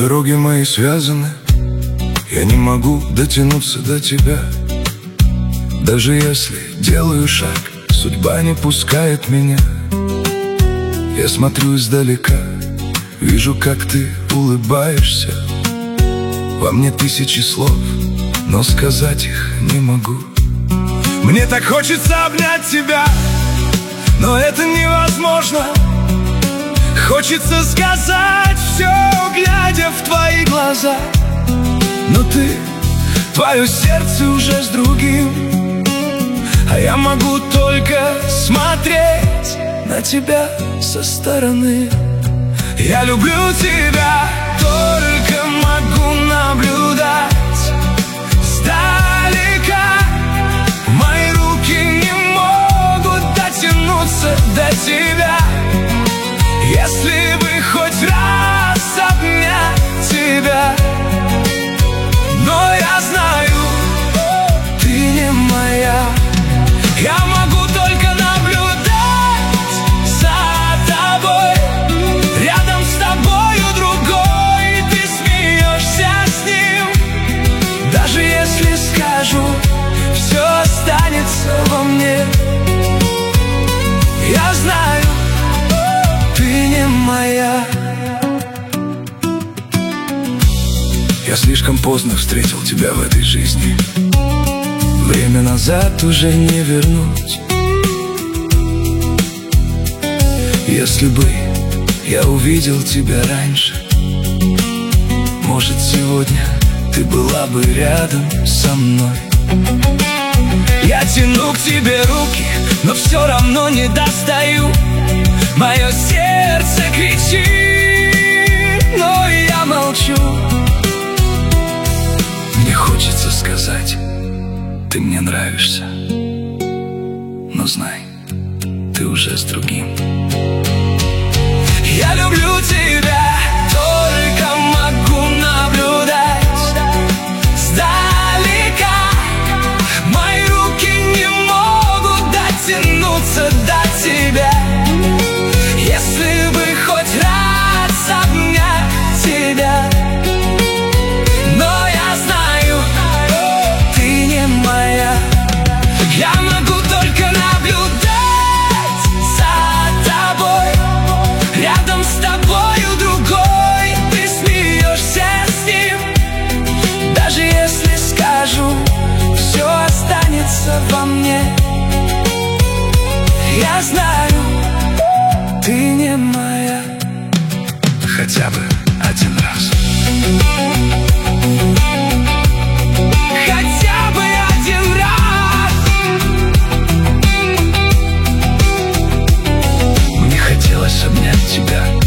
Дороги мои связаны, я не могу дотянуться до тебя. Даже если делаю шаг, судьба не пускает меня. Я смотрю издалека, вижу, как ты улыбаешься. Во мне тысячи слов, но сказать их не могу. Мне так хочется обнять тебя, но это невозможно. Хочется сказать все, глядя в твои глаза. Но твое сердце уже с другим, а я могу только смотреть на тебя со стороны. Я люблю тебя, только могу наблюдать сдалека. Мои руки не могут дотянуться до тебя. Если бы хоть раз обнять тебя, но я знаю, ты не моя. Я могу только наблюдать за тобой. Рядом с тобою другой, ты смеешься с ним. Даже если скажу, все останется во мне. Я знаю, ты не моя. Я слишком поздно встретил тебя в этой жизни. Время назад уже не вернуть. Если бы я увидел тебя раньше, может, сегодня ты была бы рядом со мной. Я тяну к тебе руки, но все равно не достаю. Мое сердце кричит, но я молчу. Мне хочется сказать, ты мне нравишься, но знай, ты уже с другим. Я люблю тебя, только могу наблюдать сдалека. Мои руки не могут дотянуться до тебя. Если бы хоть раз обнять тебя, но я знаю, ты не моя. Я могу только наблюдать за тобой. Рядом с тобою другой, ты смеешься с ним. Даже если скажу, все останется во мне. Я знаю, ты не моя. Хотя бы один раз. Хотя бы один раз. Мне хотелось обнять тебя.